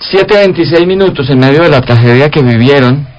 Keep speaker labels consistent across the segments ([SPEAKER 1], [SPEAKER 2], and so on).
[SPEAKER 1] 7:26 en medio de la tragedia que vivieron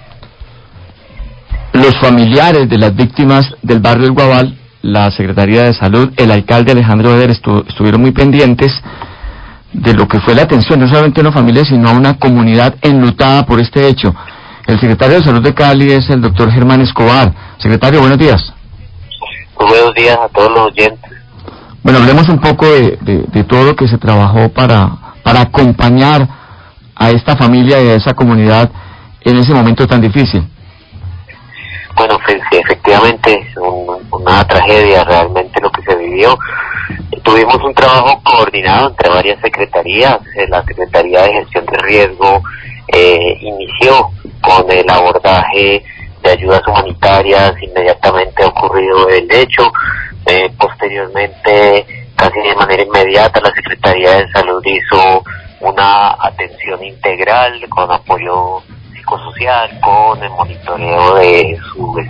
[SPEAKER 1] los familiares de las víctimas del barrio El Guabal. La Secretaría de Salud, el alcalde Alejandro Eder estuvieron muy pendientes de lo que fue la atención, no solamente a una familia, sino a una comunidad enlutada por este hecho. El secretario de Salud de Cali es el doctor Germán Escobar. Secretario, buenos días.
[SPEAKER 2] Muy buenos días a todos los oyentes.
[SPEAKER 1] Bueno, hablemos un poco de todo lo que se trabajó para acompañar a esta familia y a esa comunidad en ese momento tan difícil.
[SPEAKER 2] Bueno, pues, efectivamente, una tragedia realmente lo que se vivió. Tuvimos un trabajo coordinado entre varias secretarías. La Secretaría de Gestión de Riesgo inició con el abordaje de ayudas humanitarias inmediatamente ocurrido el hecho. Posteriormente, casi de manera inmediata, la Secretaría de Salud hizo una atención integral con apoyo psicosocial, con el monitoreo de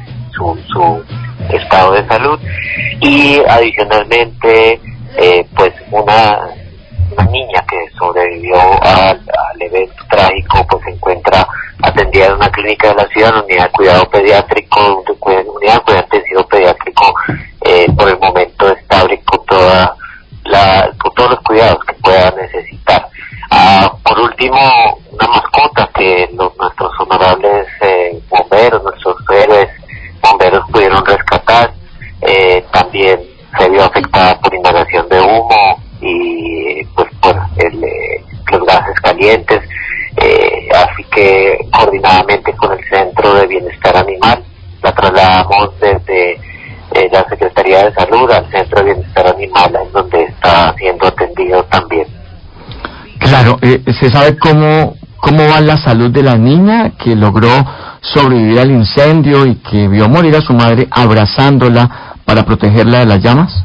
[SPEAKER 2] su estado de salud, y adicionalmente pues una niña que sobrevivió al evento trágico pues se encuentra atendida en una clínica de la ciudad, en unidad de cuidado pediátrico, unidad de cuidado intensivo pediátrico, por el momento estable con con todos los cuidados que pueda necesitar. Por último, una mascota que nuestros honorables bomberos, nuestros héroes bomberos pudieron rescatar, también se vio afectada por inhalación de humo y pues por los gases calientes, así que coordinadamente con el Centro de Bienestar Animal la trasladamos desde la Secretaría de Salud al Centro de Bienestar Animal, en donde está siendo atendido también.
[SPEAKER 1] Claro, ¿se sabe cómo va la salud de la niña que logró sobrevivir al incendio y que vio morir a su madre abrazándola para protegerla de las llamas?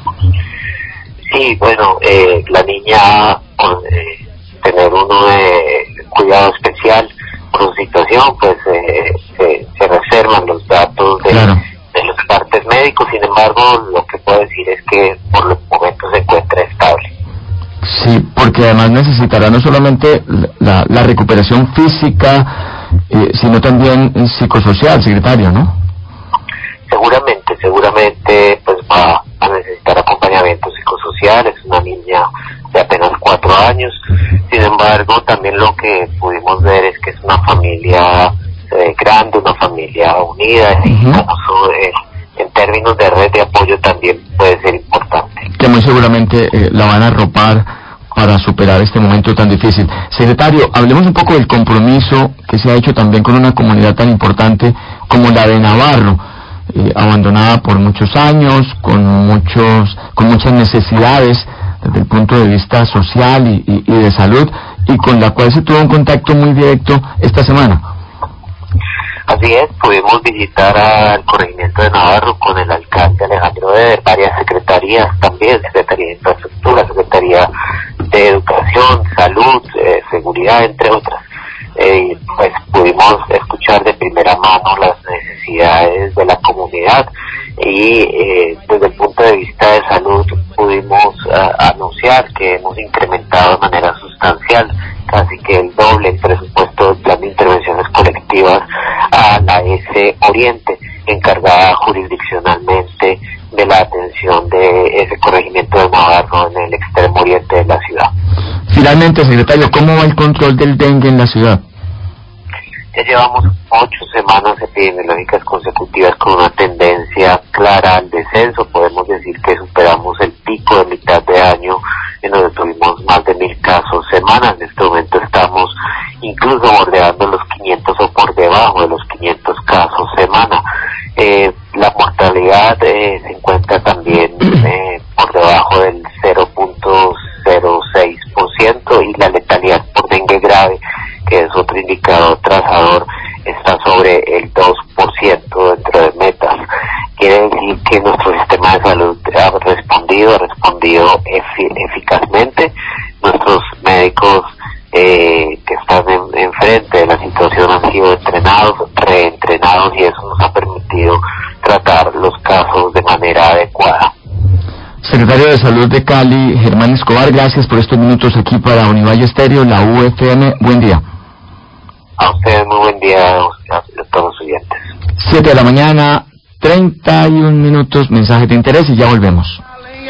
[SPEAKER 2] Sí, bueno, la niña, por tener un cuidado especial por su situación, pues se reservan los datos de los partes médicos. Sin embargo, lo que puedo decir es que por los momentos se encuentra estable.
[SPEAKER 1] Sí, porque además necesitará no solamente la recuperación física, sino también psicosocial, secretario, ¿no?
[SPEAKER 2] Seguramente pues va a necesitar acompañamiento psicosocial. Es una niña de apenas 4 años. Sin embargo, también lo que pudimos ver es que es una familia grande, una familia unida, y en términos de red de apoyo también puede ser importante.
[SPEAKER 1] Que muy seguramente la van a arropar para superar este momento tan difícil. Secretario, hablemos un poco del compromiso que se ha hecho también con una comunidad tan importante como la de Navarro, abandonada por muchos años, con muchas necesidades desde el punto de vista social y de salud, y con la cual se tuvo un contacto muy directo esta semana.
[SPEAKER 2] Así es, pudimos visitar al corregimiento de Navarro con el alcalde Alejandro Eder, varias secretarías también, Secretaría de Infraestructura, Secretaría de Educación, Salud, Seguridad, entre otras. Pues pudimos escuchar de primera mano las necesidades de la comunidad y desde el punto de vista de salud pudimos anunciar que hemos incrementado de manera sustancial, casi que el doble, el presupuesto del plan de intervenciones colectivas a la S Oriente, encargada jurisdiccionalmente de la atención de ese corregimiento de Navarro en el extremo oriente de la ciudad.
[SPEAKER 1] Finalmente, secretario, ¿cómo va el control del dengue en la ciudad?
[SPEAKER 2] Ya llevamos 8 semanas epidemiológicas consecutivas con una tendencia clara al descenso. Podemos decir que superamos el pico de mitad de año, en donde tuvimos más de 1,000 casos semanas. En este momento estamos incluso bordeando los 500 o por debajo de los 500 casos semana. La mortalidad se encuentra también por debajo del 0.06%, y la letalidad por dengue grave, que es otro indicador trazador, está sobre el 2% dentro de metas. Quiere decir que nuestro sistema de salud ha respondido eficazmente. Nuestros médicos que están enfrente de la situación han sido entrenados, reentrenados, y eso nos ha permitido tratar los casos de manera adecuada.
[SPEAKER 1] Secretario de Salud de Cali, Germán Escobar, gracias por estos minutos aquí para Univalle Estéreo, la UFM. Buen día.
[SPEAKER 2] A ustedes muy buen día, a todos los oyentes.
[SPEAKER 1] 7 de la mañana, 31 minutos, mensaje de interés y ya volvemos.